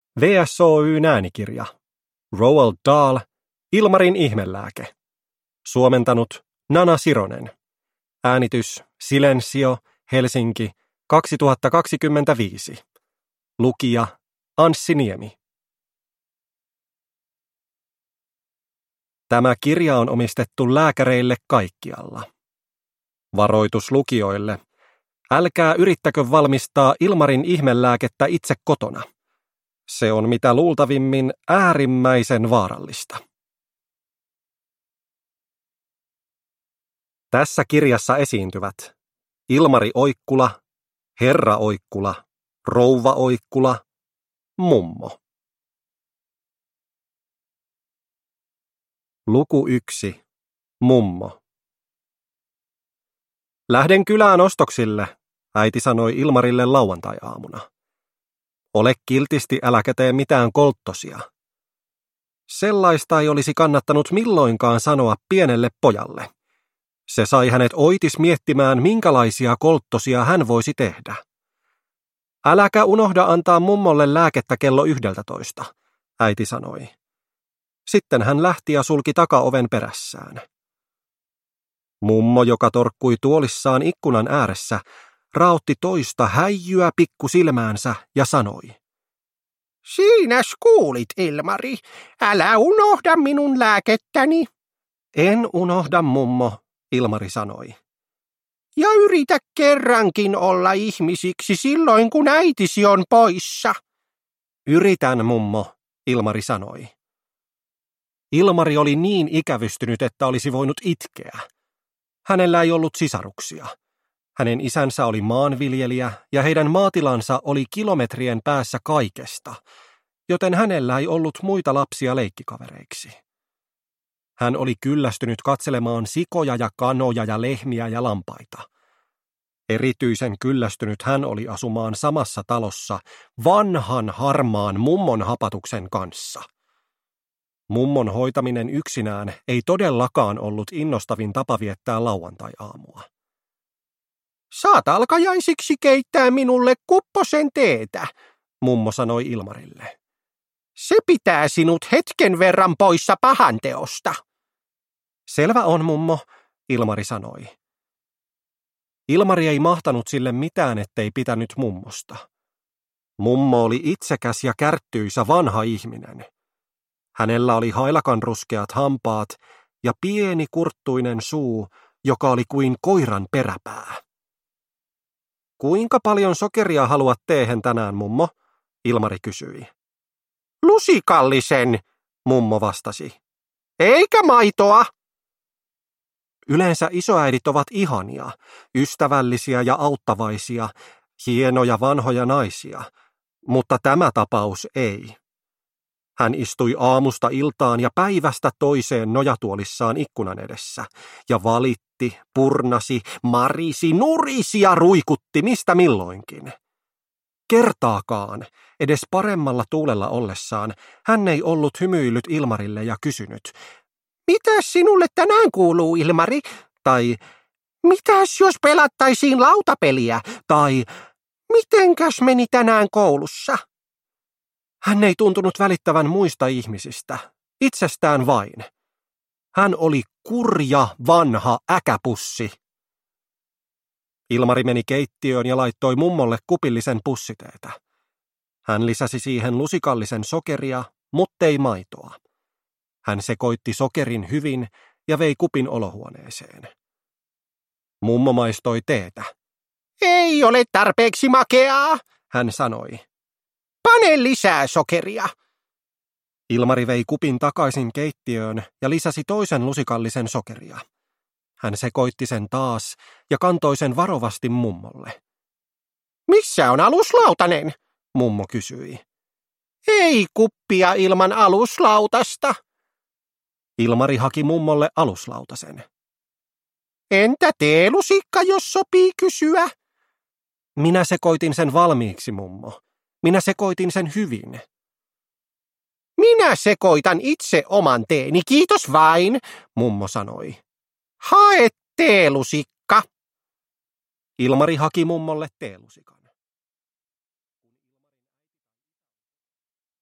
VSOY:n äänikirja. Roald Dahl, Ilmarin ihmelääke. Suomentanut Nana Sironen. Äänitys Silensio, Helsinki, 2025. Lukija Anssi Niemi. Tämä kirja on omistettu lääkäreille kaikkialla. Varoitus lukijoille. Älkää yrittäkö valmistaa Ilmarin ihmelääkettä itse kotona. Se on mitä luultavimmin äärimmäisen vaarallista. Tässä kirjassa esiintyvät Ilmari Oikkula, Herra Oikkula, Rouva Oikkula, Mummo. Luku 1. Mummo. Lähden kylään ostoksille, äiti sanoi Ilmarille lauantai-aamuna. Ole kiltisti, äläkä tee mitään kolttosia. Sellaista ei olisi kannattanut milloinkaan sanoa pienelle pojalle. Se sai hänet oitis miettimään, minkälaisia kolttosia hän voisi tehdä. Äläkä unohda antaa mummolle lääkettä kello 11, äiti sanoi. Sitten hän lähti ja sulki takaoven perässään. Mummo, joka torkkui tuolissaan ikkunan ääressä, raotti toista häijyä pikkusilmäänsä ja sanoi. Siinäs kuulit, Ilmari. Älä unohda minun lääkettäni. En unohda, mummo, Ilmari sanoi. Ja yritä kerrankin olla ihmisiksi silloin, kun äitisi on poissa. Yritän, mummo, Ilmari sanoi. Ilmari oli niin ikävystynyt, että olisi voinut itkeä. Hänellä ei ollut sisaruksia. Hänen isänsä oli maanviljelijä ja heidän maatilansa oli kilometrien päässä kaikesta, joten hänellä ei ollut muita lapsia leikkikavereiksi. Hän oli kyllästynyt katselemaan sikoja ja kanoja ja lehmiä ja lampaita. Erityisen kyllästynyt hän oli asumaan samassa talossa vanhan harmaan mummon hapatuksen kanssa. Mummon hoitaminen yksinään ei todellakaan ollut innostavin tapa viettää lauantai-aamua. Saat alkajaisiksi keittää minulle kupposen teetä, mummo sanoi Ilmarille. Se pitää sinut hetken verran poissa pahanteosta. Selvä on, mummo, Ilmari sanoi. Ilmari ei mahtanut sille mitään, ettei pitänyt mummosta. Mummo oli itsekäs ja kärttyisä vanha ihminen. Hänellä oli hailakanruskeat hampaat ja pieni kurttuinen suu, joka oli kuin koiran peräpää. Kuinka paljon sokeria haluat teehen tänään, mummo? Ilmari kysyi. Lusikallisen, mummo vastasi. Eikä maitoa. Yleensä isoäidit ovat ihania, ystävällisiä ja auttavaisia, hienoja vanhoja naisia, mutta tämä tapaus ei. Hän istui aamusta iltaan ja päivästä toiseen nojatuolissaan ikkunan edessä ja valitti, purnasi, marisi, nurisi ja ruikutti mistä milloinkin. Kertaakaan, edes paremmalla tuulella ollessaan, hän ei ollut hymyillyt Ilmarille ja kysynyt, mitäs sinulle tänään kuuluu, Ilmari? Tai mitäs jos pelattaisiin lautapeliä? Tai mitenkäs meni tänään koulussa? Hän ei tuntunut välittävän muista ihmisistä, itsestään vain. Hän oli kurja, vanha äkäpussi. Ilmari meni keittiöön ja laittoi mummolle kupillisen pussiteetä. Hän lisäsi siihen lusikallisen sokeria, muttei maitoa. Hän sekoitti sokerin hyvin ja vei kupin olohuoneeseen. Mummo maistoi teetä. Ei ole tarpeeksi makeaa, hän sanoi. Pane lisää sokeria. Ilmari vei kupin takaisin keittiöön ja lisäsi toisen lusikallisen sokeria. Hän sekoitti sen taas ja kantoi sen varovasti mummolle. Missä on aluslautanen? Mummo kysyi. Ei kuppia ilman aluslautasta. Ilmari haki mummolle aluslautasen. Entä teelusikka, jos sopii kysyä? Minä sekoitin sen valmiiksi, mummo. Minä sekoitin sen hyvin. Minä sekoitan itse oman teeni, kiitos vain, mummo sanoi. Hae teelusikka. Ilmari haki mummolle teelusikan.